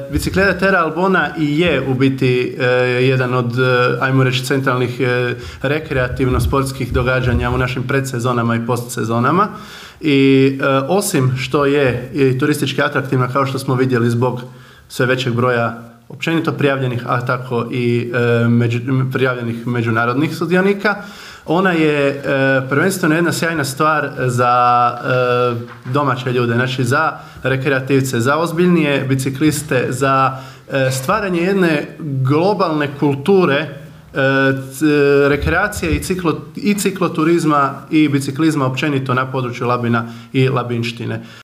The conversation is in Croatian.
Bicikleta Terra Albona i je u biti jedan od, ajmo reći, centralnih rekreativno-sportskih događanja u našim predsezonama i postsezonama. I osim što je i turistički atraktivna, kao što smo vidjeli zbog sve većeg broja općenito prijavljenih, a tako i prijavljenih međunarodnih sudionika, ona je prvenstveno jedna sjajna stvar za domaće ljude, znači za rekreativce, za ozbiljnije bicikliste, za stvaranje jedne globalne kulture rekreacije i cikloturizma i biciklizma općenito na području Labina i Labinštine.